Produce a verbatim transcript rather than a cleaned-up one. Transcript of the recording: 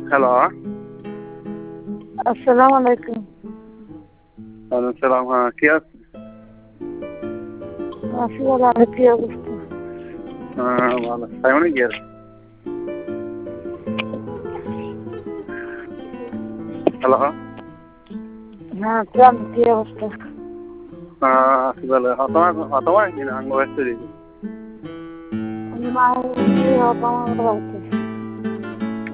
Hello. আসসালামু আলাইকুম। ওয়ালাইকুম সালাম। হ্যাঁ, কে আছে? আছি ভালো, আর কি অবস্থা? হ্যাঁ, ভালো। সাইমনে কি আর? হ্যালো। হ্যাঁ, কোন কি অবস্থা? হ্যাঁ, আছি ভালো। তোমার তোমার কি না আঙ্গ ব্যস্ত দিদি? আমি মা কি হবে আমার বাড়িতে?